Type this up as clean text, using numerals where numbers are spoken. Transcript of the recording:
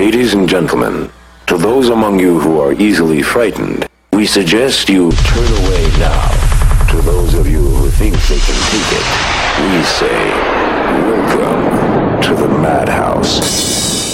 Ladies and gentlemen, to those among you who are easily frightened, we suggest you turn away now. To those of you who think they can take it, we say, welcome to the madhouse.